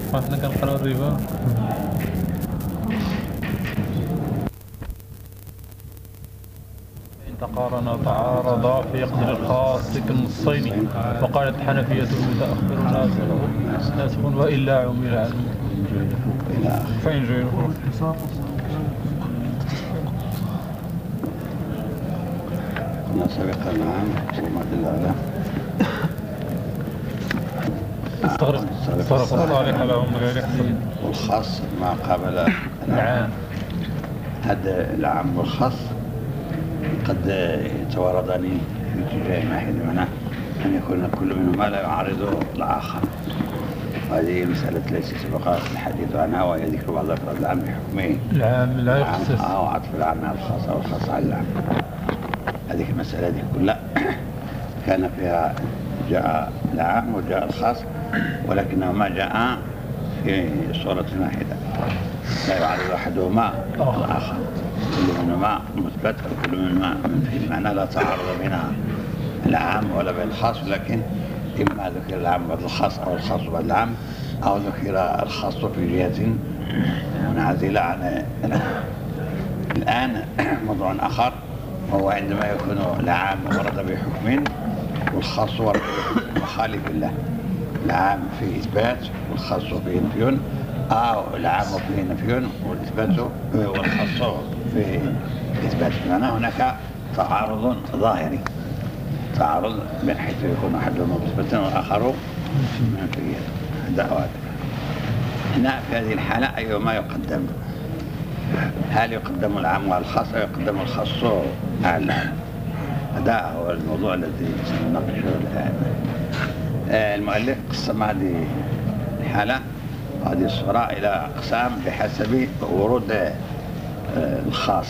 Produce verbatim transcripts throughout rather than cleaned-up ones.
فاحنا كنقراو الربا. إن تقارن تعارضا في يقدر الخاص كالنصين، وقالت الحنفية متأخر ناسخ وإلا عمل عنه فإن جيره. كنا سابقا نعم وما دل على صرف الصالح لهم غير حسن والخاص ما قابل العام. هذا العام والخاص قد يتواردان في اتجاه واحد، بمعنى أن يكون كل منهما لا يعارض الآخر. هذه مسألة ليست سبق الحديث عنها، وهي ذكر بعض أفراد العام بحكمه. العام لا يخصص أو عطف العام على الخاص أو الخاص على العام. هذه المسألة دي كلها كان فيها جاء العام وجاء الخاص، ولكنهما جاء في صورة واحدة لا يعارض أحدهما الآخر، كل منهما مثبت وكل منهما منفي، معناه لا تعارض بين العام ولا بين الخاص، لكن إما ذكر العام بعد الخاص أو الخاص بعد العام، أو ذكر الخاص في جهة منعزلة عن العام. الآن موضوع آخر وهو عندما يكون العام ورد بحكم والخاص ورد بحكم مخالف له. العام فيه إثبات والخاص فيه نفي، أو العام فيه نفي والإثبات والخاص فيه إثبات، معناه هناك تعارض ظاهري، تعارض من حيث يكون أحدهما مثبتا والآخر منفيا. هذا أو هذا. هنا في هذه الحالة أيهما يقدم؟ هل يقدم العام على الخاص أو يقدم الخاص على العام؟ هذا هو الموضوع الذي سنناقشه الآن. المؤلف قسم هذه الحالة وهذه الصورة إلى أقسام بحسب ورود الخاص.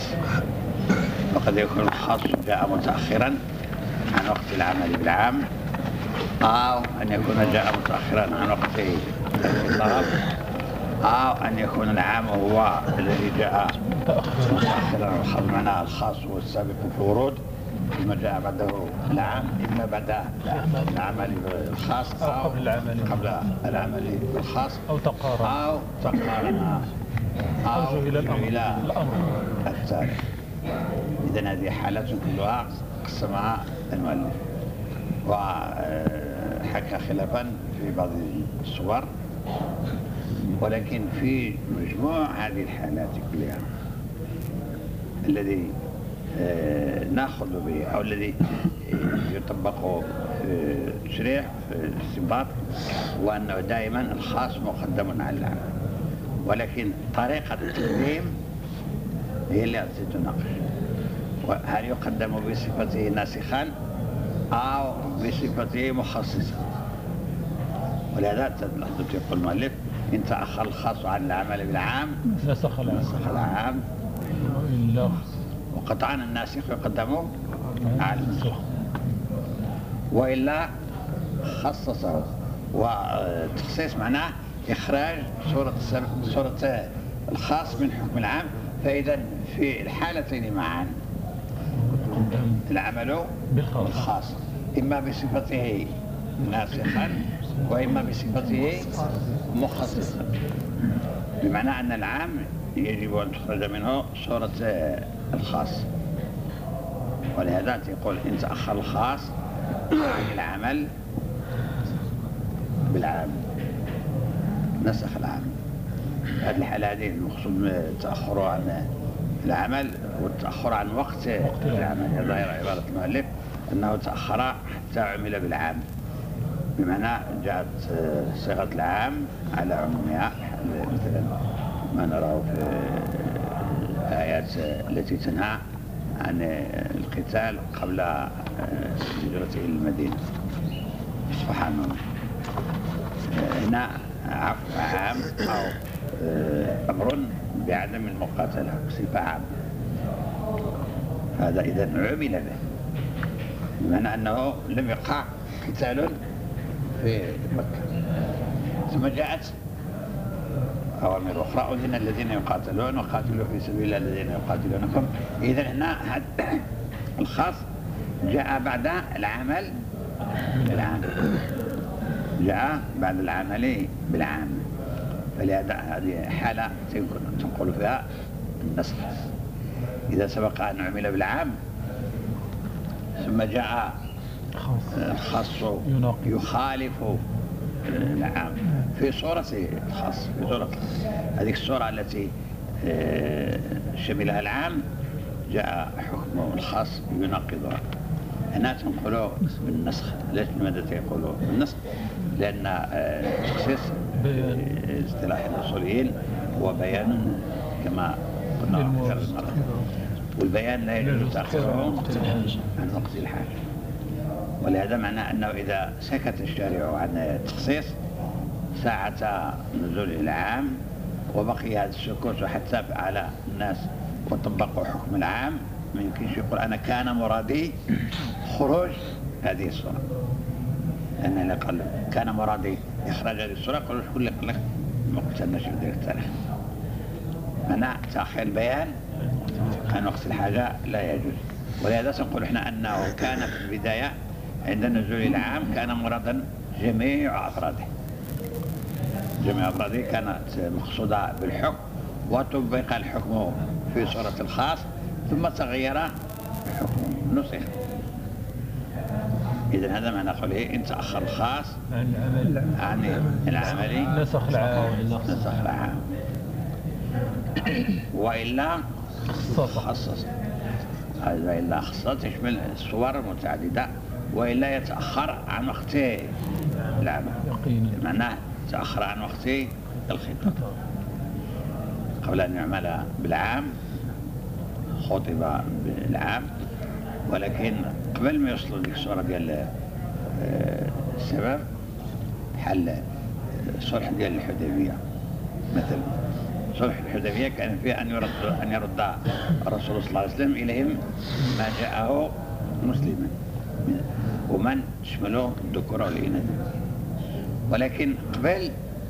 وقد يكون الخاص جاء متأخرا عن وقت العمل بالعام، أو أن يكون جاء متأخرا عن وقت الطلب، أو أن يكون العام هو الذي جاء متأخرا، معناه الخاص هو السابق في الورود، ثم جاء بعده العام، إما بعد العمل الخاص أو قبل العمل قبل العمل الخاص، أو تقارن أو تقارن أو إلى الأمر الثاني. إذن هذه حالات كلها قسمها المؤلف، وحكى خلافا في بعض الصور، ولكن في مجموع هذه الحالات كلها الذي ناخذ به أو الذي يطبق في التشريع في الاستنباط هو أنه دائما الخاص مقدم على العام، ولكن طريقة التقديم هي اللي تتناقش. هل يقدم بصفته ناسخا أو بصفته مخصصا؟ ولهذا تلاحظوا يقول المؤلف إن تأخر الخاص عن العمل بالعام نسخ العام, نسخ العام. وقطعا الناسخ يقدم على النسخ، وإلا خصصه. والتخصيص معناه إخراج صورة صورة الخاص من حكم العام. فإذا في الحالتين معا العمل بالخاص إما بصفته ناسخا وإما بصفته مخصصا، بمعنى أن العام يجب أن تخرج منه صورة الخاص. ولهذا يقول إن تأخر الخاص عن العمل بالعام نسخ العام. هذه الحالة هذه المقصود التأخر عن العمل والتأخر عن وقت العمل. ظاهر عبارة المؤلف أنه تأخر حتى عمل بالعام، بمعنى جاءت صيغة العام على عمومها، مثلا ما نراه في الآيات التي تنهى عن القتال قبل هجرته إلى المدينة. سبحان الله. هنا عام أو أمر بعدم المقاتلة بصفة عامة، هذا إذا عمل به، بمعنى أنه لم يقع قتال في مكة. ثم جاءت أوامر أخرى أذن الذين يقاتلون وقاتلوا في سبيل الله الذين يقاتلونكم. إذا هنا الخاص جاء بعد العمل بالعام، جاء بعد العمل بالعام. فلهذا هذه حالة تنقل فيها النسخ. إذا سبق أن عمل بالعام ثم جاء الخاص يخالف العام في صورة الخاص، في صورة هذه الصورة التي شملها العام جاء حكم الخاص يناقضها. هنا تنقلوا بالنسخ. ليش لماذا تقولوا بالنسخ؟ لأن التخصيص اصطلاح الأصوليين هو بيان كما قلنا أكثر من مرة، والبيان لا يجوز تأخيره عن وقت الحاجة. ولهذا معناه أنه إذا سكت الشارع عن التخصيص ساعة نزول العام وبقي هذا السكوت حتى على الناس وطبقوا حكم العام، ما يمكنش يقول أنا كان مرادي خروج هذه الصورة. لأن اللي قال كان مرادي إخراج هذه الصورة قالوا شكون اللي قال لك ما قلت لناش بدير التاريخ. منع تأخير البيان عن وقت الحاجة لا يجوز. ولهذا سنقول احنا أنه كان في البداية عند نزول العام كان مرادا جميع أفراده، جميع أفراده كانت مقصودة بالحكم وطبق الحكم في صورة الخاص ثم تغير الحكم نسخ. إذن هذا معنى قوله إن تأخر الخاص عن العمل عن العمل نسخ العام نسخ العام، وإلا خصص. هذا إلا خصص تشمل الصور متعددة، وإلا يتأخر عن وقت العمل، معناه تأخر عن وقت الخطاب. قبل أن يعمل بالعام خطب بالعام، ولكن قبل ما يوصلوا لك الصورة ديال السبب بحال صلح ديال الحديبية مثلا. صلح الحديبية كان فيه أن يرد أن يرد الرسول صلى الله عليه وسلم إليهم ما جاءه مسلما ومن شملوا الذكور والإناث، ولكن قبل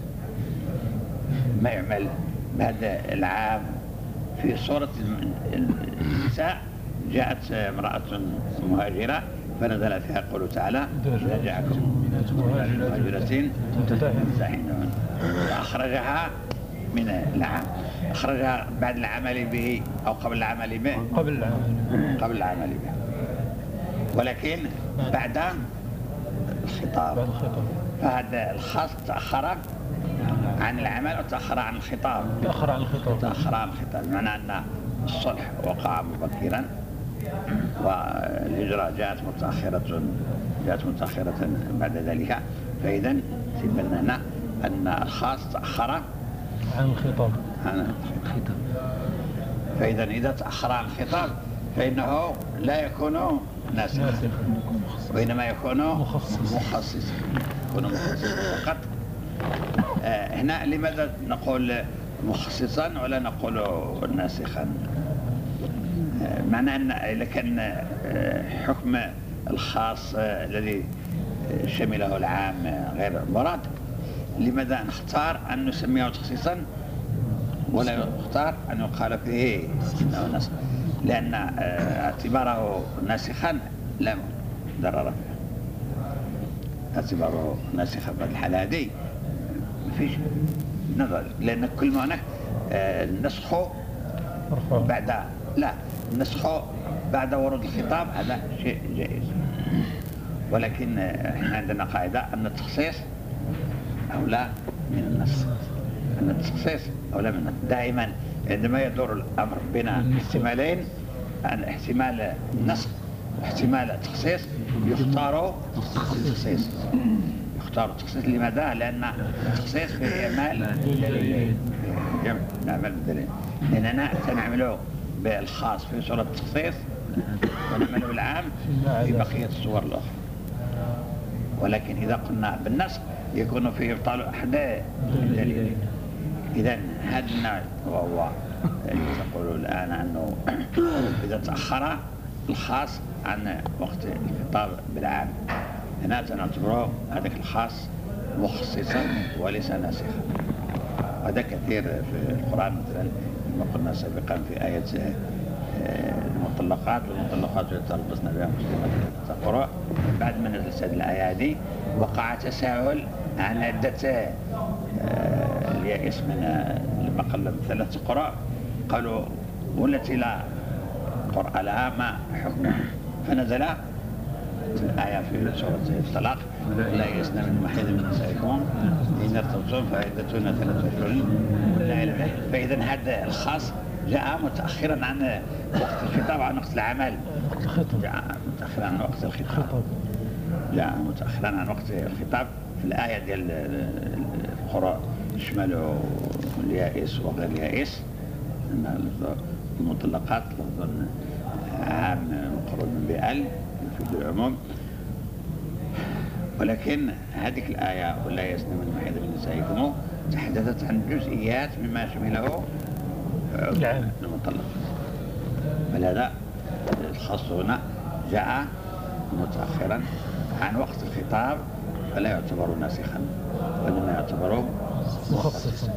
ما يعمل بهذا العام في صورة النساء جاءت امرأة مهاجرة فنزل فيها قوله تعالى إذا جاءكم مهاجرة تمتحنون، فأخرجها من العام. أخرجها بعد العمل به أو قبل العمل به؟ قبل العمل قبل العمل به، ولكن بعد الخطاب. فهذا الخاص تأخر عن العمل وتأخر عن الخطاب. تأخر عن الخطاب تأخر عن الخطاب بمعنى أن الصلح وقع مبكرا والهجرة جاءت متأخرة جاءت متأخرة بعد ذلك. فإذا سيبنا هنا أن الخاص تأخر عن الخطاب عن الخطاب. فإذا إذا تأخر عن الخطاب فإنه لا يكون ناسخا وإنما يكون مخصصا، يكون مخصصا فقط. آه هنا لماذا نقول مخصصا ولا نقول ناسخا؟ آه معنى أن إذا كان آه حكم الخاص آه الذي شمله العام غير مراد، لماذا نختار أن نسميه تخصيصا ولا نختار أن يقال فيه إنه ناسخ؟ لأن آه اعتباره ناسخا لا ضرر فيه. اعتباره ناسخا في الحالة هذه ما فيش نظر، لأن كل ما هناك آه النسخ بعد لا النسخ بعد ورود الخطاب هذا شيء جائز. ولكن احنا عندنا قاعدة أن التخصيص أولى من النسخ، أن التخصيص أولى من النسخ. دائما عندما يدور الأمر بين احتمالين، عن احتمال النسخ واحتمال التخصيص، يختار التخصيص. يختار التخصيص لماذا؟ لأن التخصيص فيه إعمال دليلين، نعمل بالدليل، لأننا سنعمله بالخاص في صورة التخصيص ونعمله بالعام في بقية الصور الأخرى. ولكن إذا قلنا بالنسخ يكون فيه إبطال أحد الدليلين. إذن هذا النوع وهو تقول الآن أنه إذا تأخر الخاص عن وقت الخطاب بالعام هنا سنعتبره هذاك الخاص مخصصا وليس ناسخا. هذا كثير في القرآن، مثلا كما قلنا سابقا في آية المطلقات والمطلقات يتربصن بأنفسهن تقرأ. بعد ما نزلت هذه الآية هذه وقع تساؤل عن عدة واليائس من لما قال لهم ثلاث قراء قالوا والتي لا قرأ لها ما حكمها، فنزل الآية في سورة الطلاق لا يئسن من محيض من نسائكم إن ارتبتم فعدتهن ثلاثة أشهر ولا علم. فإذا هذا الخاص جاء متأخرا عن وقت الخطاب عن وقت العمل، جاء متأخرا عن وقت الخطاب جاء متأخرا عن وقت الخطاب. في الآية ديال القراء يشملوا اليائس وغير اليائس، أن المطلقات لفظ عام مقرون بأل في العموم. ولكن هذه الآية ولا يئسن من محيض من نسائكم تحدثت عن جزئيات مما يشمله المطلق، فلهذا الخاص هنا جاء متأخرا عن وقت الخطاب فلا يعتبر ناسخا وإنما يعتبر مخصصا.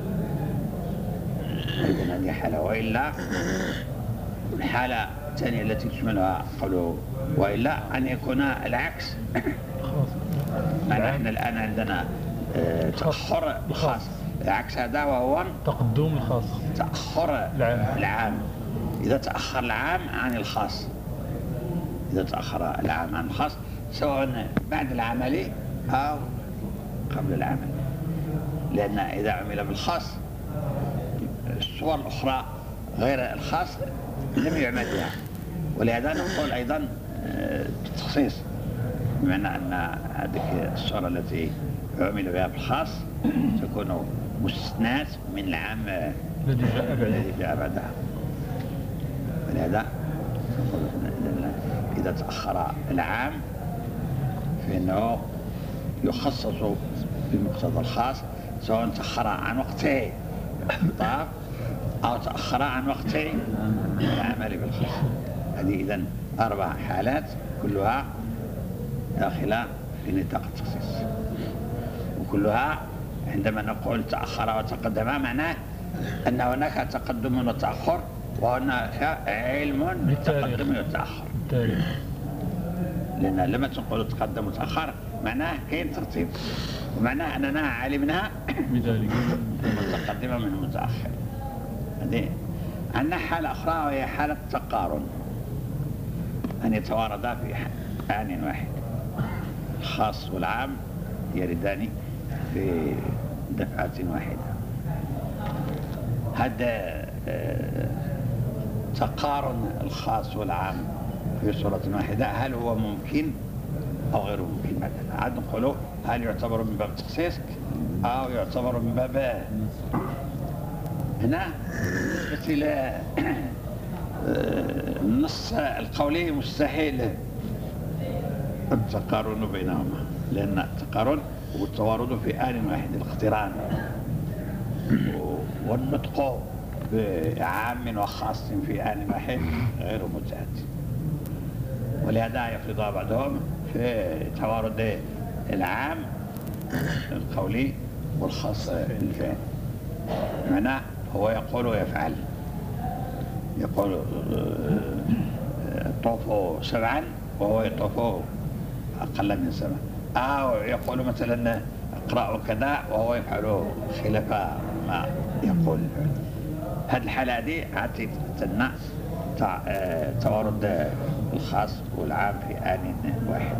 إذن هذه حالة. وإلا الحالة الثانية التي تشملها قالوا وإلا أن يكون العكس. نحن الآن عندنا تأخر الخاص عكس هذا وهو تقدم الخاص، تأخر العام. العام إذا تأخر العام عن الخاص، إذا تأخر العام عن الخاص سواء بعد العمل أو قبل العمل، لأن إذا عمل بالخاص الصور الأخرى غير الخاص لم يعمل بها. ولهذا نقول أيضا التخصيص، بمعنى أن هذه الصورة التي عمل بها بالخاص تكون مستثنات من العام الذي جاء بعدها. ولهذا إذا تأخر العام فإنه يخصص بمقتضى الخاص، سواء تأخر عن وقته الخطاب أو تأخر عن وقت العمل بالخاص. هذه إذن أربع حالات كلها داخلة في نطاق التخصيص، وكلها عندما نقول تأخر وتقدم معناه أن هناك تقدم وتأخر وهناك علم بالتقدم والتأخر. لأن لما تقول تقدم وتأخر معناه كاين ترتيب، ومعناه أننا علمنا بذلك المتقدم من المتأخر. هذه عندنا حالة أخرى وهي حالة تقارن، أن يتواردا في آن واحد، الخاص والعام يردان في دفعة واحدة. هذا تقارن الخاص والعام في صورة واحدة هل هو ممكن أو غير ممكن؟ مثلا عاد نقولوا هل يعتبر من باب التخصيص أو يعتبر من باب هنا بالنسبة النص القولي مستحيل التقارن بينهما، لأن التقارن هو التوارد في آن واحد، الاقتران والنطق بعام وخاص في آن واحد غير متعد. ولهذا يفرض بعضهم في توارد العام القولي والخاص الفعل. معناه هو يقول ويفعل، يقول طوفوا سبعا وهو يطوف أقل من سبع، أو يقول مثلا اقرأوا كذا وهو يفعل خلاف ما يقول. هذه الحالة دي عاد تتنى توارد الخاص والعام في آن واحد.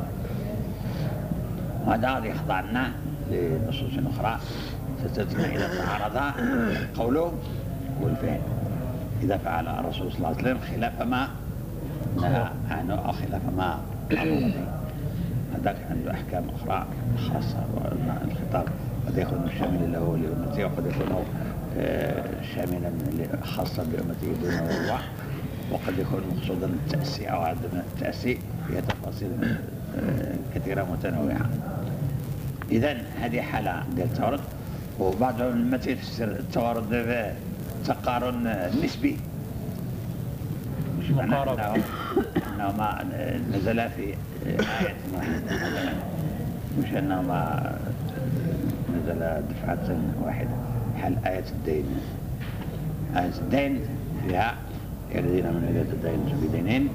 وهذا يخضعنا لنصوص أخرى ستتنا إذا تعارض قوله والفعل، إذا فعل الرسول صلى الله عليه وسلم خلاف ما نهى عنه أو خلاف ما أمر به، هذاك عنده أحكام أخرى خاصة. الخطاب قد يكون شاملا له لأمته وقد يكون شاملا خاصا بأمته دونه هو، وقد يكون مقصودا التأسي أو عدم التأسي، فيها تفاصيل كثيرة متنوعة. إذن هذه حالة ديال التوارد. وبعضهم لما تيفسر التوارد بتقارن نسبي، مش معنى أنه أنهما نزل في آية واحدة، مش أنهما نزل دفعة واحدة. حال آية الدين، آية الدين فيها الذين من عدة الدين بدينين،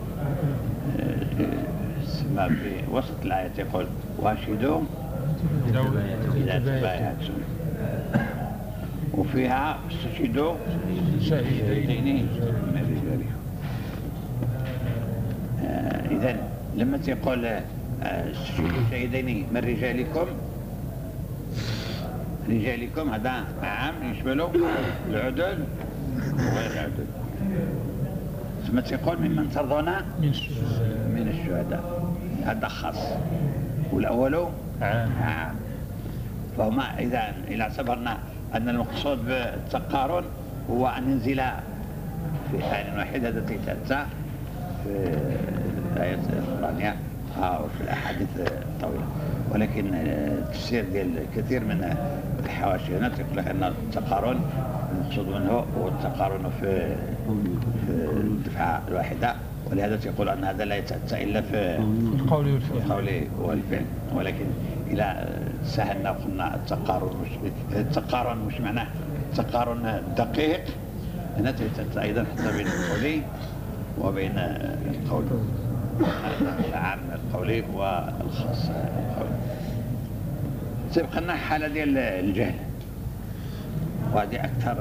سما في وسط الآية يقول واشهدوا إذا تبايعتم. وفيها استشهدوا شهيدين من رجالهم. آه إذن لما تقول استشهدوا شهيدين من رجالكم، رجالكم هذا عام يشمل العدل وغير العدل. ثم تقول ممن ترضون من الشهداء، هذا خاص، والأول عام. فهما إذا إذا اعتبرنا أن المقصود بالتقارن هو أن ينزل في آية واحدة التي تأتى في الآية القرآنية أو في الأحاديث الطويلة، ولكن التفسير ديال كثير من الحواشي هنا تقول لك أن التقارن المقصود منه هو التقارن في في الدفعة الواحدة، ولهذا تقول أن هذا لا يتأتى إلا في القول والفعل. القول والفعل. ولكن إلى سهلنا قلنا التقارن مش التقارن مش معناه التقارن دقيق، هنا تأتى أيضا حتى بين القولي وبين القول العام القولي والخاص القولي. تبقى لنا حالة ديال الجهل، وهذه أكثر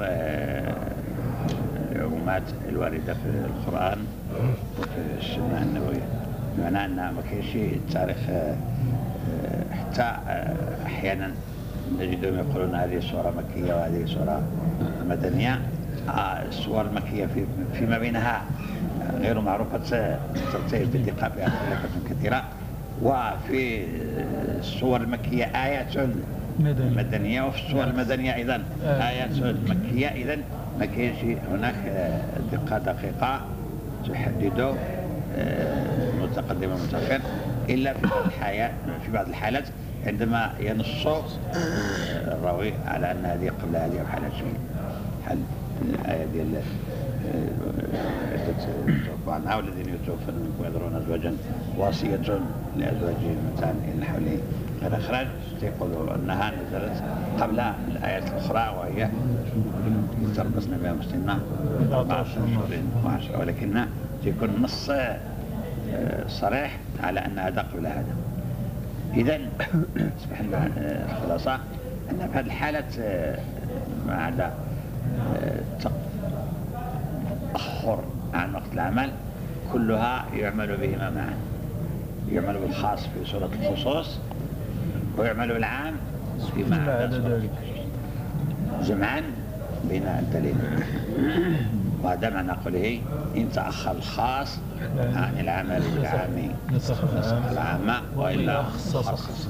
العمومات الواردة في القرآن وفي السنة النبوية، بمعنى أن ما كاينش التاريخ. حتى أحيانا نجدهم يقولون هذه سورة مكية وهذه سورة مدنية. السور المكية في فيما بينها غير معروفة ترتيب بدقة فيها اختلافات كثيرة، وفي السور المكية آيات مدنية، وفي السور المدنية أيضا آيات مكية. إذن ما كاينش هناك دقة دقيقة تحدد متقدم ومتأخر إلا في بعض الحالات في بعض الحالات عندما ينص الراوي على أن هذه قبل هذه أو حالة شيء حل الآية ديال توفوا عنها والذين يتوفون منكم يذرون أزواجا وصية لأزواجهم متاعا إلى الحول غير إخراج، يقولوا أنها نزلت قبل الآيات الأخرى وهي يتربصن بأنفسهن أربعة أشهر وعشرة، ولكن يكون نص صريح على أن هذا قبل هذا. إذن أصبح الخلاصة أن في هذه الحالة ما عدا تأخر عن وقت العمل كلها يعمل بهما معا، يعمل بالخاص في صورة الخصوص ويعمل بالعام فيما عدا ذلك جمعا بين الدليل. وهذا معنى قوله إن تأخر الخاص عن العمل بالعام نسخ العامة وإلا خصص.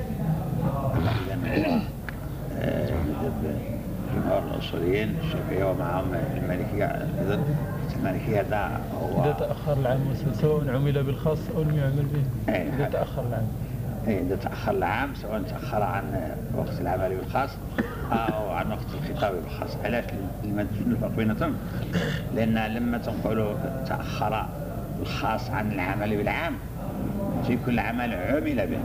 إذن مذهب جمهور الأصوليين الشافعية ومعهم المالكية. إذن المالكية هذا هو إذا تأخر العام سواء عمل بالخاص أو لم يعمل به. إذا تأخر العام إذا تأخر العام سواء تأخر عن وقت العمل بالخاص أو عن وقت الخطاب بالخاص. علاش لما تشنو الفرق بيناتهم؟ لأن لما تنقلوا تأخر الخاص عن العمل بالعام يكون العمل عمل به.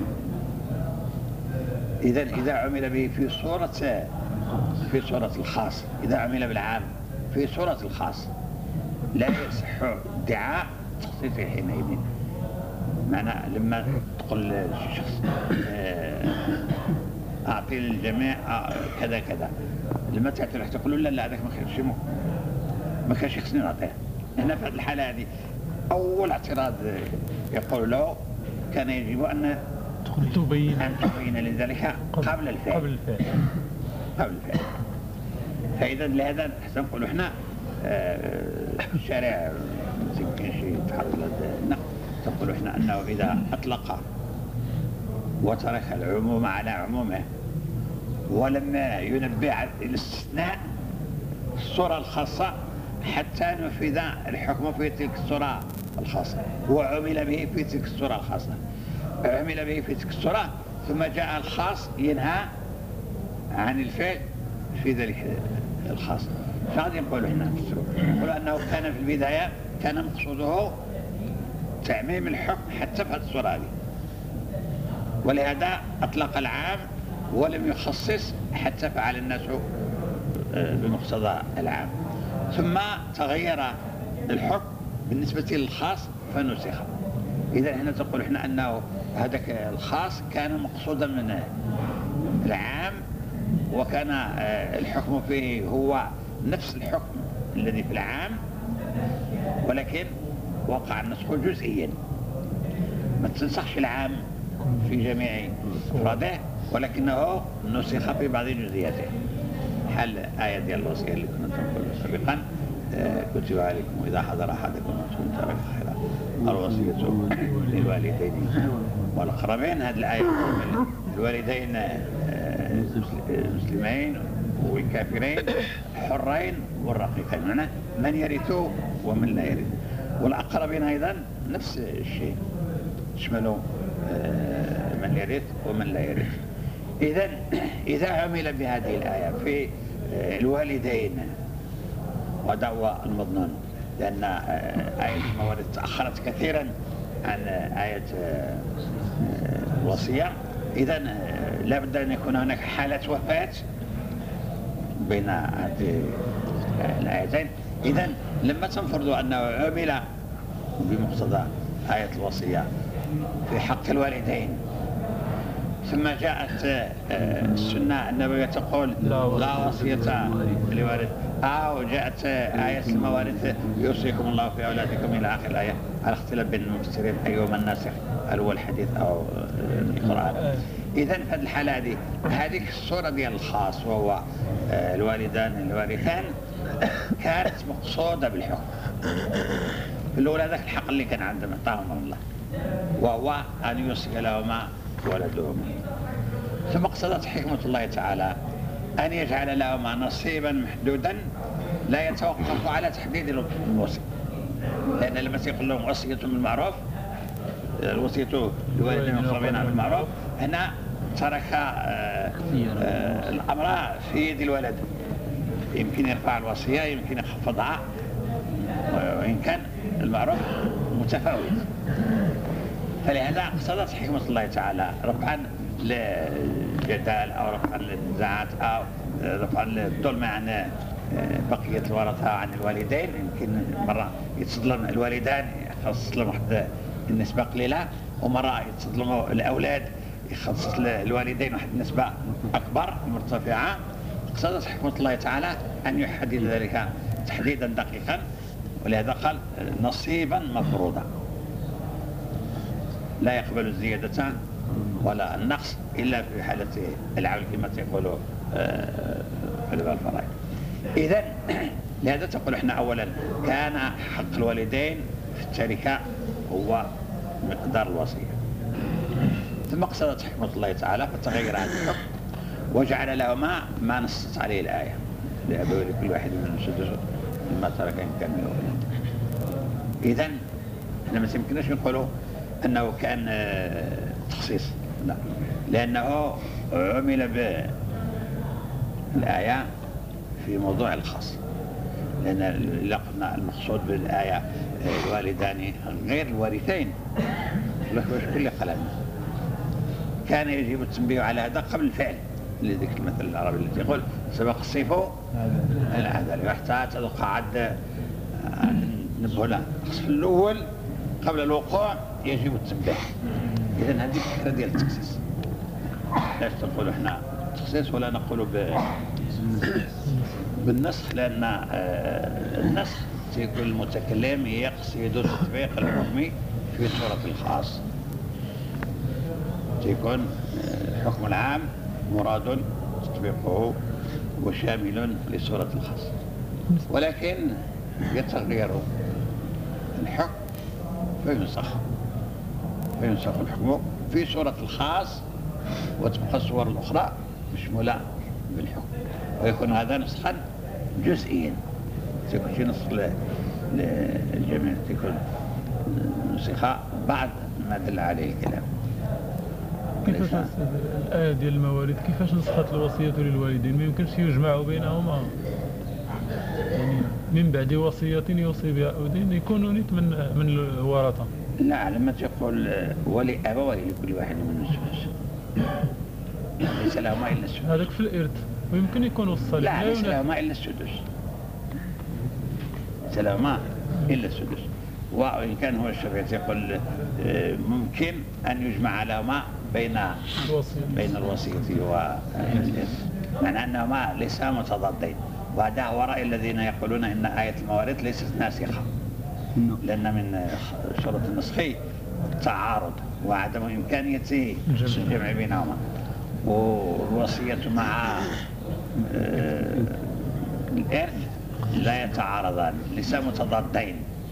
إذا إذا عمل به في صورة في صورة الخاص، إذا عمل بالعام في صورة الخاص لا يصح ادعاء تخصيص حينئذ. معنى لما تقول لشخص أعطي للجميع كذا كذا، لما تعطي راح تقول لا لا هذاك ما كانش ما كانش يخصني نعطيه. هنا في هذه الحالة هذه أول اعتراض يقول له كان يجب أن تبين أن تبين لذلك قبل الفعل قبل الفعل قبل الفعل. فإذا لهذا حتى نقولوا إحنا الشارع يمكن شيء يتحرك لنا نقولوا إحنا أنه إذا أطلق وترك العموم على عمومه ولم ينبه على الاستثناء الصورة الخاصة حتى نفذ الحكم في تلك الصورة الخاصة وعمل به في تلك الصورة الخاصة، عمل به في تلك الصورة ثم جاء الخاص ينهى عن الفعل في ذلك الخاص. فهذا نقولوا احنا نقولوا أنه كان في البداية كان مقصوده تعميم الحكم حتى في هذه الصورة هذه، ولهذا أطلق العام ولم يخصص حتى فعل الناس بمقتضى العام، ثم تغير الحكم بالنسبة للخاص فنسخ. إذا هنا تقول احنا أنه هذاك الخاص كان مقصودا من العام وكان الحكم فيه هو نفس الحكم الذي في العام، ولكن وقع النسخ جزئيا، ما تنسخش العام في جميع أفراده، ولكنه نسخ في بعض جزئياته. حل آية ديال الوصية اللي كنا نقولوا سابقا: كتب عليكم إذا حضر أحدكم الموت ترك خيرا الوصية للوالدين والأقربين. هذه الآية الوالدين مسلمين والكافرين، حرين والرقيقين، معناه من يرث ومن لا يرث، والأقربين أيضا نفس الشيء، يشملوا من يرث ومن لا يرث. إذا إذا عمل بهذه الآية في الوالدين، وهذا هو المضمون، لأن آية المواريث تأخرت كثيرا عن آية الوصية، إذا لابد أن يكون هناك حالة وفاة بين هذه الآيتين. إذا لما تنفرض أنه عمل بمقتضى آية الوصية في حق الوالدين، ثم جاءت السنة النبوية تقول لا وصية لوارث، أو جاءت آية المواريث يوصيكم الله في أولادكم إلى آخر الآية، على اختلاف بين المفسرين أيهما الناسخ، هل هو الحديث أو القرآن. إذا في هذه الحالة هذه هذيك الصورة ديال الخاص وهو الوالدان الوارثان كانت مقصودة بالحكم في الأولى، ذاك الحق اللي كان عندهم أعطاهم الله، وهو أن يوصي لهما ولدهما. ثم اقتضت حكمة الله تعالى أن يجعل لهما نصيبا محدودا لا يتوقف على تحديد الوصي، لأن لما يقول لهم وصية بالمعروف، الوصية لوالدين والأقربين بالمعروف، هنا ترك آه آه الأمر في يد الولد، يمكن يرفع الوصية، يمكن يخفضها، وإن كان المعروف متفاوت. فلهذا اقتضت حكمة الله تعالى رفعا للجدال أو رفعا للنزاعات أو رفعا للظلم عن بقية الورثة عن الوالدين. يمكن مرة يتظلم الوالدان يخصص لهم واحد النسبة قليلة، ومرة يتظلموا الأولاد يخصص الوالدين واحد النسبة أكبر مرتفعة. اقتضت حكمة الله تعالى أن يحدد ذلك تحديدا دقيقا، ولهذا قال نصيبا مفروضا لا يقبل الزيادة ولا النقص إلا في حالة العول كما تقولوا علماء الفرائض. إذن لهذا تقول احنا أولا كان حق الوالدين في التركة هو مقدار الوصية، ثم اقتضت حكمة الله تعالى فتغير هذا الحكم وجعل لهما ما نصت عليه الآية: لأبوي لكل واحد من السدس مما ترك إن كان من الولد. إذن احنا ما يمكنناش نقولوا أنه كان تخصيص، لا، لأنه عمل بالآية في موضوع الخاص، لأن إذا قلنا المقصود بالآية الوالدان غير الوارثين كل قلم، كان يجب التنبيه على هذا قبل الفعل، لذلك المثل العربي الذي يقول سبق السيف العدل، حتى تذوق عد نبهنا الخصف الأول قبل الوقوع يجب التنبيه. إذن هذه الفكرة ديال التخصيص، لاش تنقولوا احنا تخصيص ولا نقولوا بالنسخ، لأن النسخ يقول المتكلم يقصد تطبيق الحكم في صورة الخاص، يكون الحكم العام مراد تطبيقه وشامل لصورة الخاص، ولكن يتغير الحكم فينسخ فينسخ الحكم في صورة الخاص، وتبقى الصور الأخرى مشمولة بالحكم، ويكون هذا نسخا جزئيا، تكون شي نسخ للجميع، تكون نسخة بعد ما دل عليه الكلام. كيفاش الآية ديال المواريث كيفاش نسخت الوصية للوالدين؟ ما يمكنش يجمعوا بينهما، يعني من بعد وصية يوصي بها أو دين يكونوا نيت من من الورثة. لا، لما تقول ولي أبوي لكل واحد من السدس ليس لهما إلا السدس، هذاك في الإرث، ويمكن يكون الصالح لا ليس لهما إلا السدس، ليس لهما إلا السدس. وإن كان هو الشرعي يقول ممكن أن يجمع لهما بين الوصية بين الوصية والإرث، معنى أنهما ليسا متضادين. وهذا هو رأي الذين يقولون إن آية المواريث ليست ناسخة، لأن من شروط النسخ التعارض وعدم إمكانية الجمع بينهما، والوصية مع الإرث لا يتعارضان، ليسا متضادين.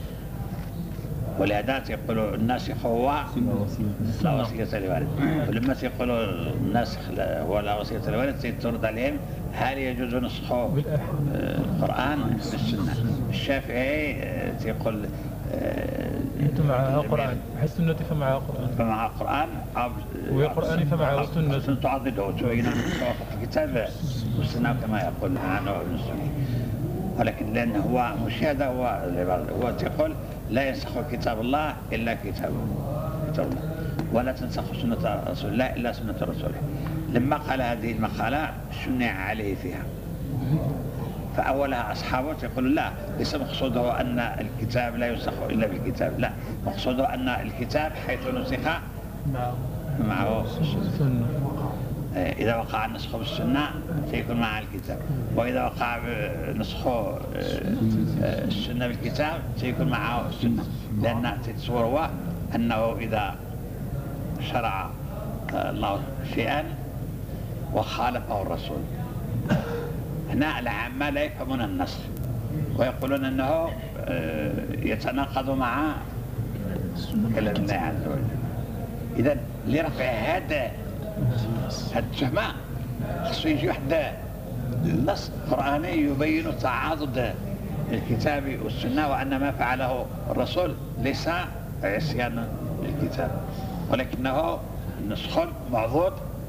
ولهذا يقولوا الناسخ هو لا وصية لوارث، ولما يقولوا الناسخ هو لا وصية لوارث ترد عليهم هل يجوز نسخ القرآن بالسنة. الشافعي يقول أنت معها قرآن، السنة فمعها قرآن، فمعها قرآن وهي قرآن فمعها سنة تعضده وتعين توافق الكتاب والسنة كما يقول عنه ابن السني. ولكن لأنه هو مشاهدة هو العبارة، هو تقول لا ينسخ كتاب الله إلا كتاب كتاب الله، ولا تنسخ سنة رسول الله إلا سنة رسوله. لما قال هذه المقالة شنع عليه فيها، فأولها أصحابه يقولون لا، ليس مقصوده أن الكتاب لا ينسخ إلا بالكتاب، لا، مقصوده أن الكتاب حيث نسخ معه السنة. إذا وقع النسخ بالسنة سيكون مع الكتاب، وإذا وقع نسخ السنة بالكتاب سيكون معه السنة، لأن التصور هو أنه إذا شرع الله شيئا وخالفه الرسول، هنا العامة لا يفهمون النسخ ويقولون أنه يتناقض مع كلام الله عز وجل. إذن لرفع هذا هذه التهمة خصو يجي واحد النص قرآني يبين تعاضد الكتاب والسنة، وأن ما فعله الرسول ليس عصيان للكتاب ولكنه نسخ معضود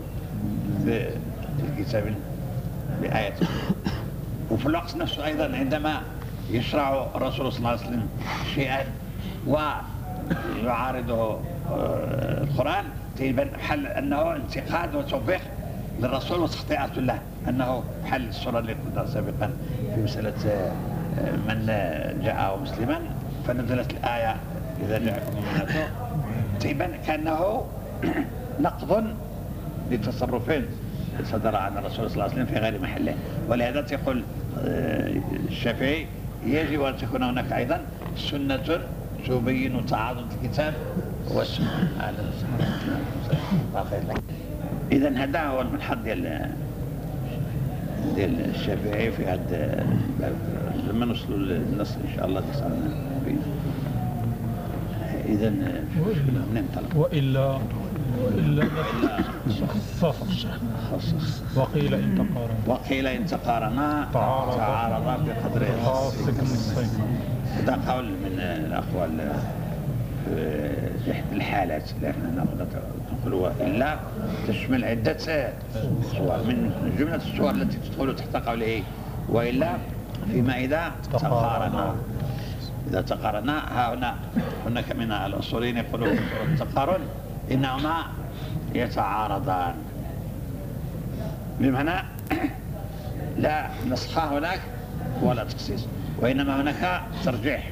بالكتاب بآية. وفي الوقت نفسه أيضا عندما يشرع الرسول صلى الله عليه وسلم شيئا ويعارضه القرآن تبان بحال أنه انتقاد وتوبيخ للرسول وتخطئة له، أنه بحال الصورة اللي قلنا سابقا في مسألة من جاءه مسلما فنزلت الآية إذا جاءكم مؤمنات، تبان كأنه نقض لتصرف صدر عن الرسول صلى الله عليه وسلم في غير محله. ولهذا تقول الشافعي يجب أن تكون هناك أيضا سنة تبين تعاضد الكتاب والسنة. إذن هذا هو الملحظ ديال ديال الشافعي في هذا الباب. لما نوصلوا للنص إن شاء الله تصلنا فيه. إذن ننطلق. وإلا وإلا خصص خصص وقيل إن تقارنا وقيل إن تقارنا تعارضا تعارضا بقدر خاص كالنصين. هذا قول من الأقوال في إحدى الحالات اللي احنا نقدر نقولوا إلا تشمل عدة صور. من جملة الصور التي تدخل تحت قوله وإلا فيما إذا تقارنا. إذا تقارنا ها هنا هناك من الأصوليين يقولون في صورة التقارن إنهما يتعارضان، بمعنى لا نسخ هناك ولا تخصيص، وإنما هناك ترجيح،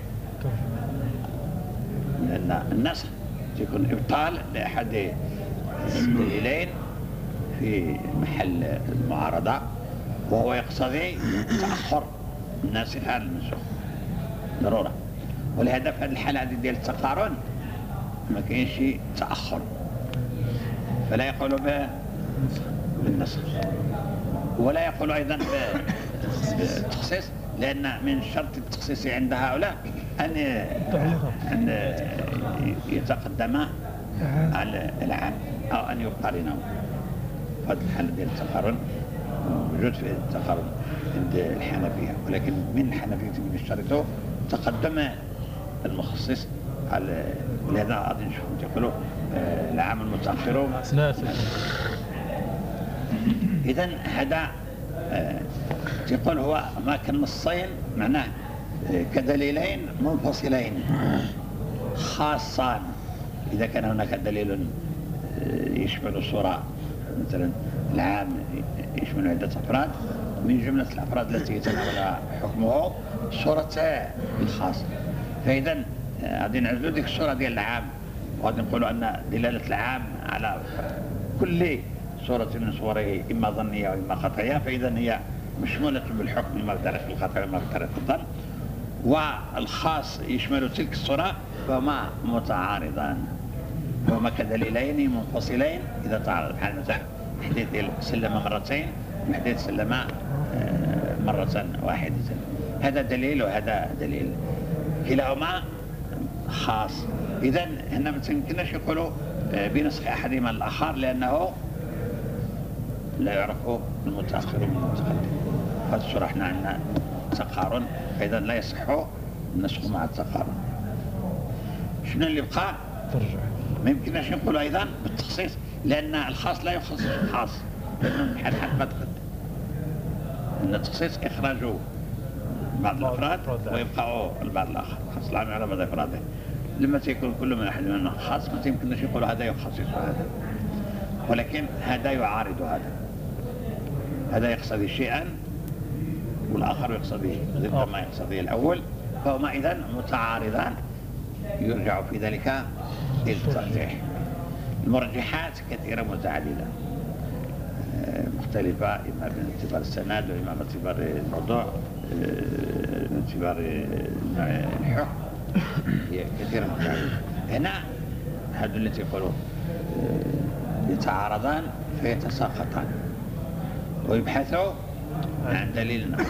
لأن النسخ يكون إبطال لأحد الدليلين في محل المعارضة، وهو يقتضي تأخر الناسخ عن المنسوخ ضرورة. ولهذا في هذه الحالة هذه ديال التقارن ما كاينش تأخر، فلا يقول بالنسخ ولا يقول أيضا بالتخصيص، لأن من شرط التخصيص عند هؤلاء أن أن يتقدم على العام أو أن يقارنه. هذه الحالة ديال التقارن موجود في التقارن عند الحنفية، ولكن من الحنفية من يشترطوا تقدم المخصص على. لهذا غادي نشوفوا تيقولوا العام المتأخر ناسخ. إذن هذا تقول هو ما كالنصين معناه كدليلين منفصلين خاصان. إذا كان هناك دليل يشمل صورة مثلا العام يشمل عدة أفراد، من جملة الأفراد التي يتناولها حكمه صورة الخاص، فإذا غادي نعزلوا ديك الصورة ديال العام وغادي نقولوا أن دلالة العام على كل صورة من صوره إما ظنية وإما قطعية، فإذا هي مشمولة بالحكم إما بدرجة القطع وإما بدرجة الظن. والخاص يشمل تلك الصورة فهما متعارضان، وهما كدليلين منفصلين إذا تعارض، بحال مثلا حديث سلم مرتين وحديث سلم مرة واحدة، هذا دليل وهذا دليل، كلاهما خاص. إذن هنا ما يمكنش يقولوا بنسخ أحدهما الآخر لأنه لا يعرف المتأخر من المتقدم. قد شرحنا عندنا تقارن، فإذا لا يصح النسخ مع التقارن. شنو اللي بقى؟ ترجع. ما يمكنش نقولوا أيضا بالتخصيص، لأن الخاص لا يخصص الخاص، لأنه بحال حال ما تقدم. أن التخصيص إخراج بعض الأفراد ويبقى البعض الآخر، خاص العام على بعض أفراده. لما تكون كل من أحد منهم خاص ما يمكنش يقولوا هذا يخصص هذا، ولكن هذا يعارض هذا، هذا يقتضي شيئا والآخر يقتضي ضد ما يقتضي الأول، فهما إذن متعارضان يرجع في ذلك إلى الترجيح. المرجحات كثيرة متعددة مختلفة، إما باعتبار السند وإما باعتبار الموضوع، باعتبار الحكم، هي كثيرة متعددة. هنا هذو التي يقولوا يتعارضان فيتساقطان ويبحثوا عن دليل آخر.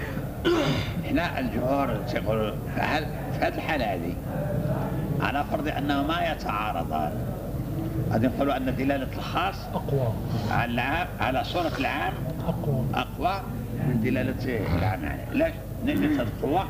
هنا الجمهور يقولوا في هذه الحالة هذه على فرض أنهما يتعارضان، هذا يقولوا أن دلالة الخاص أقوى على على صورة العام أقوى أقوى من دلالة العام عليه. ليش؟ نجد القوة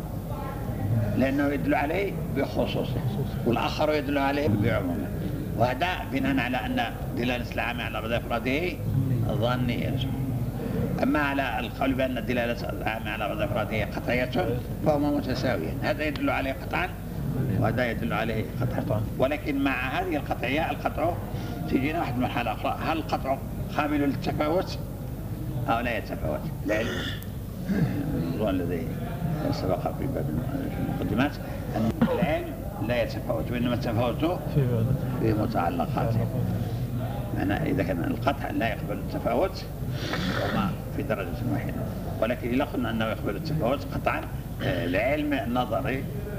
لأنه يدل عليه بخصوصه والآخر يدل عليه بعمومه، وهذا بناء على أن دلالة العام على بعض أفراده ظنية. أما على القول بأن دلالة العام على بعض أفراده قطعية فهما متساويين، هذا يدل عليه قطعا وهذا يدل عليه قطعا. ولكن مع هذه القطعية القطع تجينا واحد من الحالة أخرى، هل القطع قابل للتفاوت أو لا يتفاوت؟ العلم الظن الذي سبق في باب المقدمات أن العلم لا يتفاوت، وإنما التفاوت في متعلقاته. معنى إذا كان القطع لا يقبل التفاوت وما في درجة واحدة، ولكن إذا قلنا أنه يقبل التفاوت قطعا العلم النظري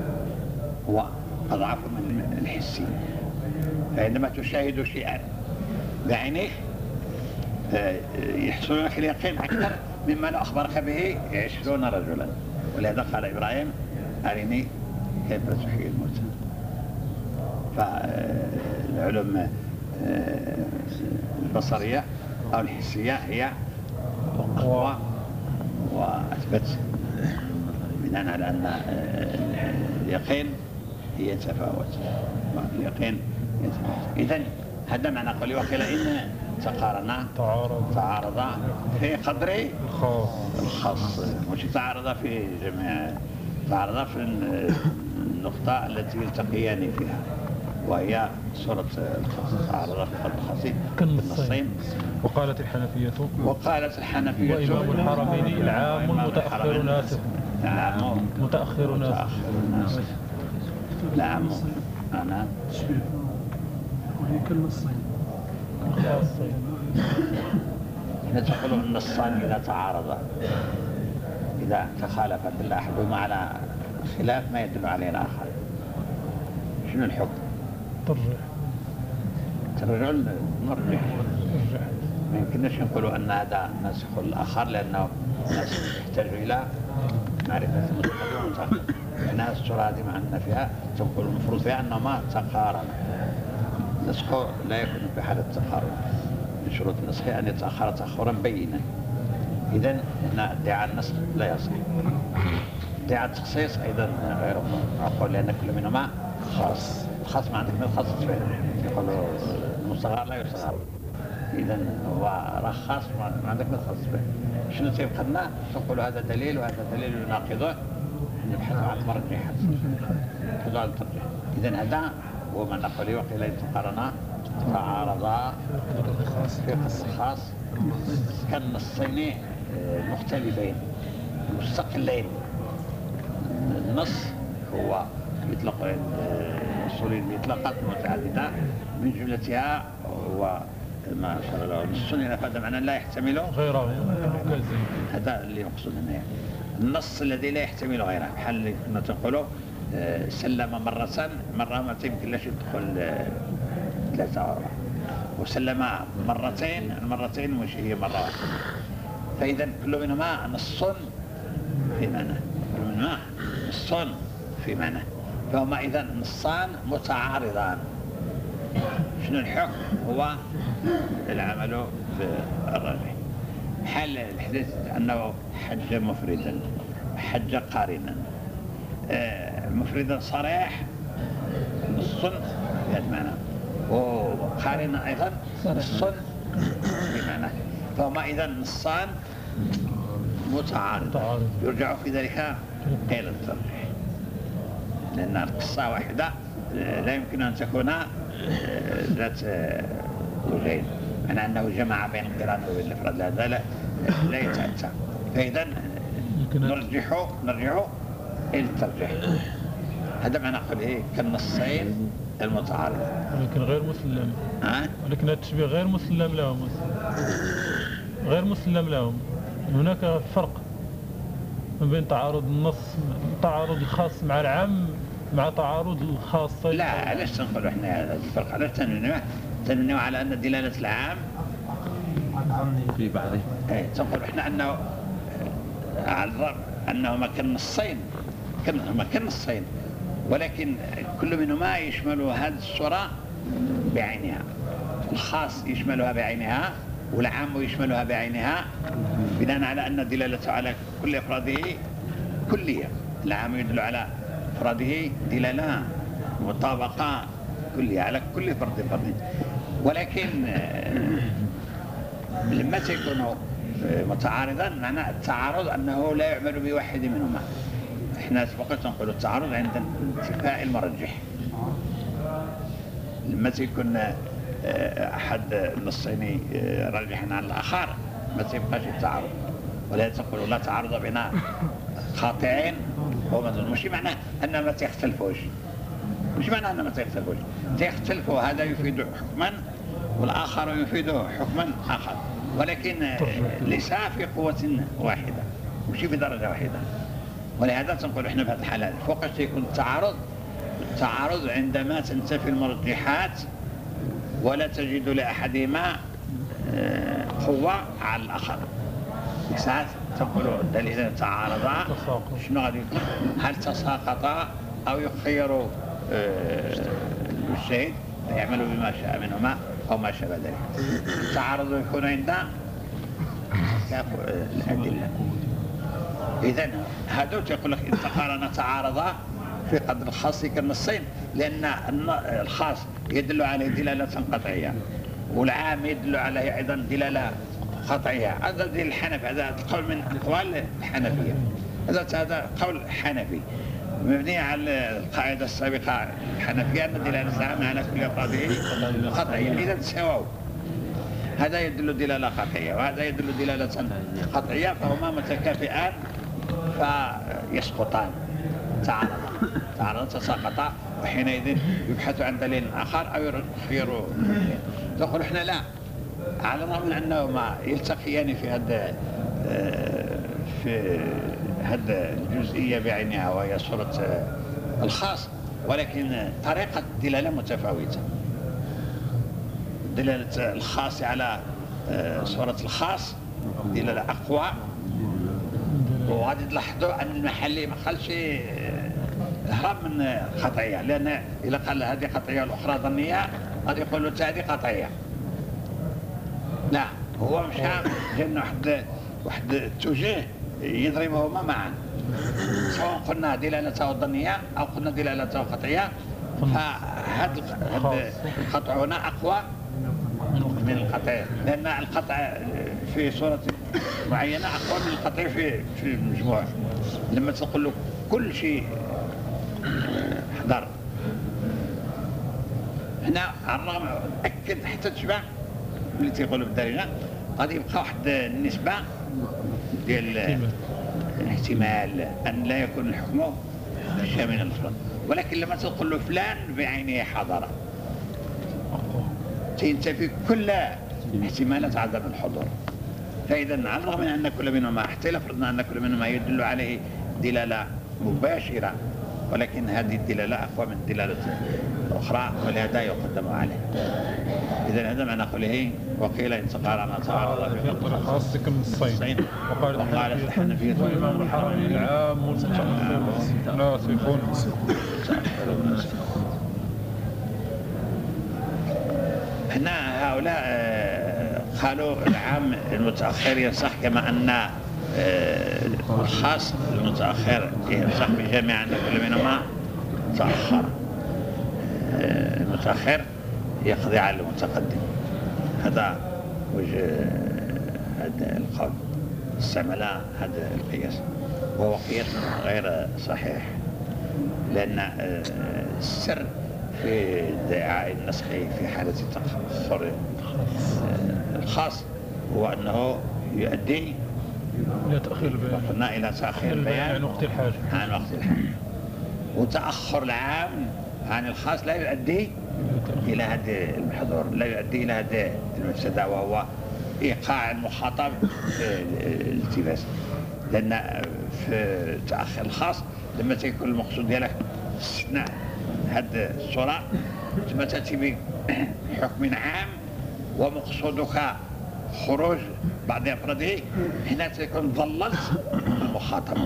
هو أضعف من الحسي، فعندما تشاهد شيئا بعينيك يحصل لك اليقين أكثر مما لو أخبرك به عشرون رجلا. ولهذا قال إبراهيم أرني كيف تحيي الموتى. فالعلوم البصرية أو الحسية هي أقوى وأثبت بناء على أن اليقين يتفاوت، اليقين يتفاوت. إذن هذا معنى قولي وقيل إن تقارنا تعارضا في قدر الخاص الخاص، مش تعارضا في جميع، تعارضا في النقطة التي يلتقيان فيها وهي صورة الخاص، تعارضا في قدر الخاص كالنصين. وقالت الحنفية وقالت الحنفية وإمام الحرمين العام متأخر ناسخ. نعم متأخر ناسخ. نعم أنا وهي كالنصين. ندخل النصان إذا تعارضا، إذا تخالفت الأحدهما على خلاف ما يدل عليه الآخر، شنو الحكم؟ ترجع ترجع المرجح. ما يمكنش نقولوا أن هذا ناسخ الآخر، لأنه ناسخ يحتاج إلى معرفة المتقدم والمتأخر. لأن الصورة هذه ما عندنا فيها تقول المفروض فيها أنهما تقارن. النسخ لا يكون في حالة التقارن، من شروط النسخ أن يتأخر تأخرا بينا. إذن هنا ادعاء النسخ لا يصح. ادعاء التخصيص أيضا غير معقول، لأن كل منهما خاص. الخاص ما عندك من الخاص فيه، يقولوا المصغر لا يصغر. إذن هو رخص ما عندك من الخاص فيه. شنو تيبقى لنا؟ تقول هذا دليل وهذا دليل يناقضه، نبحث عن مرجحات، نبحث عن الترجيح. إذن هذا هو ما نقول وقيل إن تقارنا تعارضا في قصة خاص كالنصين مختلفين مستقلين. النص هو يطلق الأصولين بإطلاقات متعددة، من جملتها هو ما شرع له نص هنا فهذا معناه لا يحتمله غيره كالزين. هذا اللي مقصود هنا يعني. النص الذي لا يحتمل غيره بحال اللي كنا تنقولوا آه سلم مرة مرة ما يمكن لاش يدخل آه ثلاثة أو أربعة، وسلم مرتين المرتين مش هي مرة واحدة. فإذا كل منهما نص في معنى، كل منهما نص في معنى، فهما إذا نصان متعارضان. شنو الحكم؟ هو العمل بالراجح. حال الحديث أنه حج مفردا حج قارنا. آه مفردا صريح نص في هذا المعنى، وقارنا أيضا نص في معنى، فهما إذا نصان متعارض يرجع في ذلك إلى الترجيح، لأن القصة واحدة لا يمكن أن تكون ذات وجهين، معنى أنه جمع بين القران وبين الإفراد لا لا لا يتأتى. فإذا نرجح نرجع إلى الترجيح. هذا معنى قوله كالنصين المتعارض، ولكن غير مسلم. أه؟ ولكن هذا التشبيه غير مسلم لهم، غير مسلم لهم. هناك فرق ما بين تعارض النص، تعارض الخاص مع العام مع تعارض الخاص. لا علاش نقولوا احنا هذا الفرق؟ علاش تنبنيوه تنبنيوه على ان دلاله العام في بعضه. ايه تنقول احنا انه على الرغم انهما كالنصين كانهما كالنصين، ولكن كل منهما يشمل هذه الصوره بعينها، الخاص يشملها بعينها والعام يشملها بعينها، بناء على ان دلالته على كل افراده كليه. العام يدل على افراده دلاله مطابقه كليه على كل فرد فرد، ولكن لما تكون متعارضا معنى التعارض انه لا يعمل بواحد منهما. احنا سبقت نقول التعارض عند انتفاء المرجح، لما تكون احد النصين راجحا على الاخر ما تبقاش التعارض، ولا تقول لا تعارض بين قاطعين ومظلوم. مش معنى ان ما تختلفوش، مش معنى ان ما تختلفوش، تختلفوا هذا يفيد حكما والاخر يفيد حكما اخر، ولكن ليس في قوة واحدة، مش في درجة واحدة. ولهذا تنقول احنا في هذه الحالة فوقاش يكون التعارض؟ التعارض عندما تنتفي المرجحات ولا تجد لأحدهما قوة على الآخر. ساعات تقولوا دليل تعارضا شنو غادي يكون؟ هل تساقطا أو يخير الشهيد يعمل بما شاء منهما أو ما شابه ذلك. التعارض يكون عند الأدلة. إذن هذا يقول لك إن تقارن تعارضا في قدر الخاص كالنصين، لأن الخاص يدل عليه دلالة قطعية والعام يدل عليه أيضا دلالة قطعية. هذا دليل الحنفي، هذا القول من أقوال الحنفية، هذا هذا قول حنفي مبني على القاعدة السابقة الحنفية أن دلالة العام على كل أفراده قطعية. إذا تساووا، هذا يدل دلالة قطعية وهذا يدل دلالة قطعية، فهما متكافئان فيسقطان، تعارضا تعارضا تساقطا، وحينئذ يبحث عن دليل آخر أو يخير. نقول احنا لا، على الرغم من أنهما يلتقيان في هذا في هذا الجزئية بعينها وهي صورة الخاص، ولكن طريقة الدلالة متفاوتة. دلالة الخاص على صورة الخاص دلالة أقوى، وغادي تلاحظوا أن المحلي ما قالش هرب من قطعية، لأن إذا قال هذه قطعية والأخرى ظنية غادي يقولوا هذه قطعية. لا، هو مشى جانا واحد واحد التوجيه يضربهما معا، سواء قلنا دلالته ظنية أو قلنا دلالته قطعية، فهذا القطع هنا أقوى من القطع، لأن القطع في صورة معينة أقوى من القطع في في المجموع. لما تقول له كل شيء حضر، هنا على الرغم أكد حتى تشبع اللي تيقولوا بالدارجة غادي يبقى واحد النسبة ديال الاحتمال أن لا يكون الحكم شاملا للفرد، ولكن لما تقول له فلان بعينه حضر تنتفي كل احتمالات عدم الحضور. فإذا على الرغم من أن كل منهما حتى لو فرضنا أن كل منهما يدل عليه دلالة مباشرة، ولكن هذه الدلالة أقوى من الدلالة الأخرى ولهذا يقدم عليه. إذا هذا معنى قوله وقيل إن تقارن تعارض في يقدر خاص ذكر النصين. وقال وقالت الحنفية وإمام الحرمين العام والمتأخر ناسخون. هنا هؤلاء قالوا العام المتأخر يصح كما أن الخاص المتأخر يصح بجميع أن كل منهما تأخر. المتأخر يقضي على المتقدم. هذا وجه هذا القول، استعمل هذا القياس وهو قياس غير صحيح، لأن السر في ادعاء النسخ في حالة تأخر الخاص هو أنه يؤدي إلى تأخير البيان، قلنا إلى تأخير البيان عن وقت الحاجة عن وقت الحاجة. وتأخر العام عن الخاص لا يؤدي إلى هذا المحظور، لا يؤدي إلى هذا المفسدة وهو إيقاع المخاطب الالتباس. لأن في تأخير الخاص لما تكون المقصود ديالك استثناء هذه الصورة ثم تأتي بحكم عام ومقصودك خروج بعض أفراده، هنا تكون ضللت المخاطب،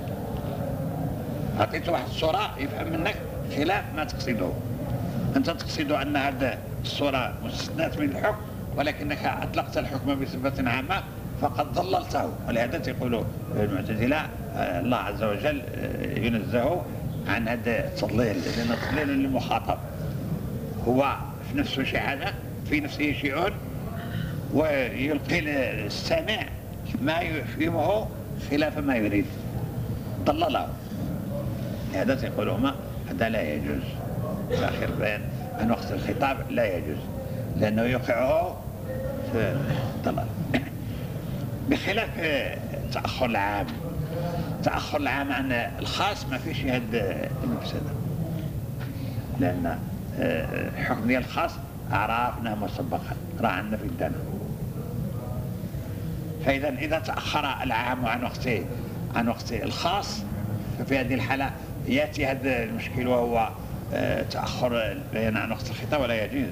أعطيت واحد الصورة يفهم منك خلاف ما تقصده. أنت تقصد أن هذه الصورة مستثنات من الحكم، ولكنك أطلقت الحكم بصفة عامة فقد ضللته. ولهذا تقول المعتزلة الله عز وجل ينزه عن هذا التضليل، لأن التضليل للمخاطب هو في نفسه شيء هذا في نفسه شيء، ويلقي السامع ما يفهمه خلاف ما يريد، ضلله. لهذا تقولهما هذا لا يجوز، تأخير بيان عن وقت الخطاب لا يجوز لأنه يوقعه في ضلال. بخلاف تأخر العام، تأخر العام عن الخاص ما فيش هذا المفسدة، لأن حكم ديال الخاص عرفنا مسبقا راه عندنا في الدنا. فإذا إذا تأخر العام عن وقته عن وقت الخاص ففي هذه الحالة يأتي هذا المشكل وهو تأخر البيان عن وقت الخطاب ولا يجوز.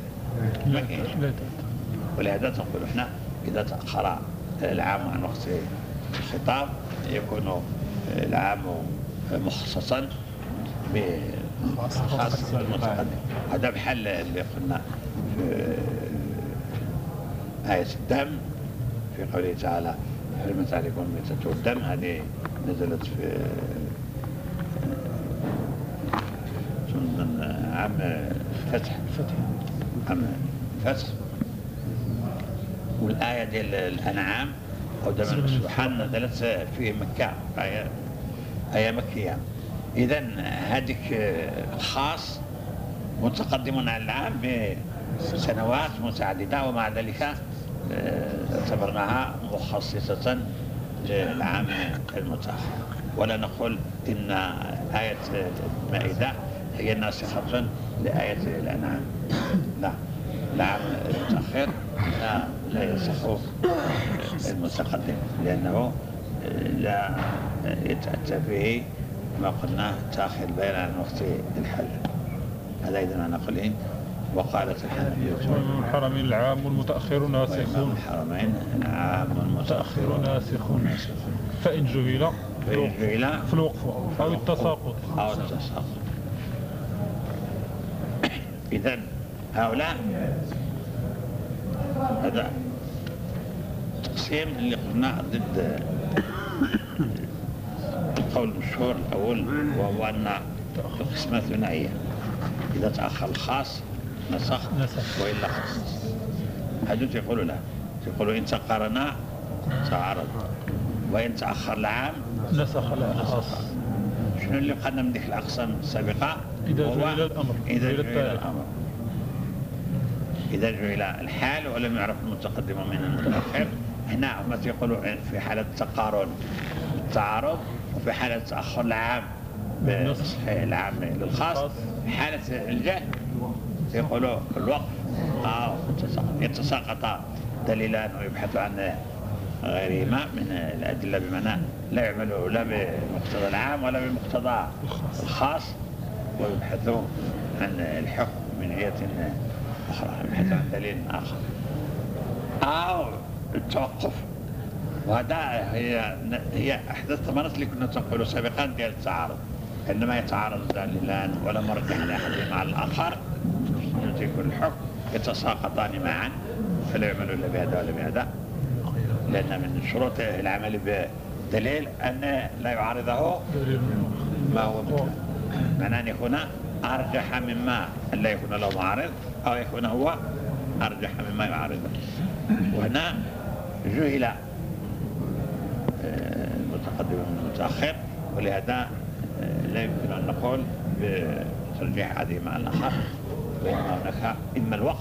ولهذا تقول احنا إذا تأخر العام عن وقت الخطاب يكون العام مخصصا بخاص المتقدم. هذا بحال اللي قلنا في آية الدم في قوله تعالى حرمت عليكم الميتة والدم، هذه نزلت في عام فتح عام فتح. والآية ديال الأنعام أو دم المسبحان نزلت في مكة، آية آية مكية. إذن هذيك الخاص متقدم على العام بسنوات متعددة، ومع ذلك اعتبرناها مخصصة للعام المتأخر. ولا نقول إن آية المائدة هي ناسخة لآية الأنعام، لا، العام المتأخر لا, لا يصح المتقدم لأنه لا يتأتى به ما قلنا تأخير البيان عن وقت الحج. هذا إذا ما نقولين. وقالت الحنفية الحرمين العام والمتأخر ناسخون، الحرمين العام والمتأخر ناسخون. فإن جهل فإن جهل في الوقف أو التساقط أو التساقط. إذن هؤلاء هذا تقسيم اللي قلنا ضد القول المشهور الأول، وهو أن القسمة ثنائية، إذا تأخر الخاص نسخ وإلا خصص. هذول يقولوا لا، يقولوا إن تقارنا تعارض، وإن تأخر العام نسخ الخاص. شنو اللي قلنا من ذيك الأقسام السابقة؟ إذا جهل الأمر إذا جهل الأمر إذا جهل الحال ولم يعرف المتقدم من المتأخر. هنا هم يقولوا في حالة تقارن التعارض، وفي حالة تأخر العام بنسخ العام للخاص. حالة الجهل يقولوا الوقف أو يتساقط دليلان ويبحثوا عن غيرهما من الأدلة، بمعنى لا يعملوا لا بمقتضى العام ولا بمقتضى الخاص، ويبحثوا عن الحكم من جهة أخرى، يبحثوا عن دليل آخر أو التوقف. وهذا هي هي إحدى الثمرات اللي كنا نقول سابقا ديال التعارض، عندما يتعارض دليلان ولا مرجح لأحدهما على الآخر يكون الحكم يتساقطان معا، فلا يعملوا إلا بهذا ولا بهذا، لأن من شروط العمل بدليل أن لا يعارضه ما هو مثله، معنى أن يكون أرجح مما أن لا يكون له معارض، أو يكون هو أرجح مما يعارضه. وهنا جهل المتقدم من المتأخر، ولهذا لا يمكن أن نقول بترجيح أحدهما على الآخر، وإنما هناك إما الوقف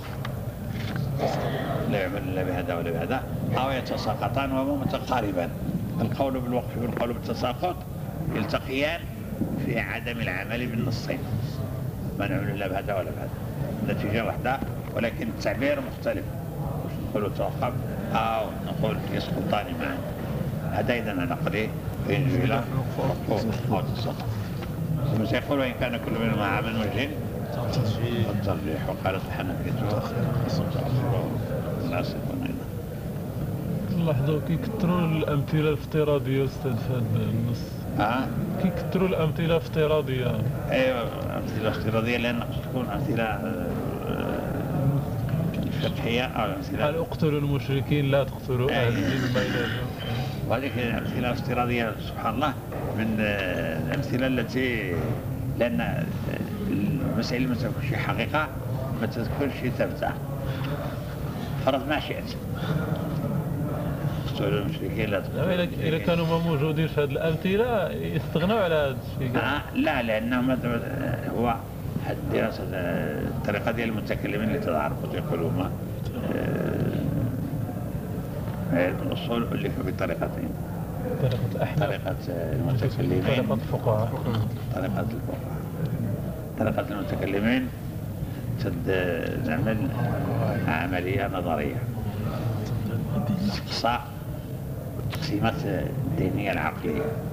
لا يعمل إلا بهذا ولا بهذا، أو يتساقطان وهما متقاربان. القول بالوقف والقول بالتساقط يلتقيان في عدم العمل بالنصين، ما نعمل إلا بهذا ولا بهذا، النتيجة واحدة ولكن التعبير مختلف، نقول توقف أو نقول يسقطان معا. هذا إذا نقضي بين جهلة أو تساقط. ثم سيقول وإن كان كل منهما عمل وجه الترجيح، وقالت الحنفية الناس يكون لاحظوا كيكثروا الأمثلة الافتراضية أستاذ في هذا النص. ها؟ كيكثروا الأمثلة الافتراضية. أيوة الأمثلة الافتراضية لأن تكون أمثلة فقهية أو أمثلة قال اقتلوا المشركين لا تقتلوا أهل الدين ما إلى وهذه الأمثلة الافتراضية سبحان الله من الأمثلة التي، لأن المسائل ما تكون شيء حقيقة، ما تذكر شيء ثابتة، فرض ما شئت اقتلوا المشركين لا تقتلوا. إذا كانوا ما موجودين في هذه الأمثلة يستغنوا على هذا الشيء. آه لا، لأنه هو الدراسة الطريقة ديال المتكلمين اللي تتعرفوا يقولوا ما علم الأصول اللي في طريقتين، طريقة الأحناف، طريقة المتكلمين، طريقة الفقهاء، طريقة الفقهاء. طريقة المتكلمين تعمل عملية نظرية، استقصاء التقسيمات الدينية العقلية،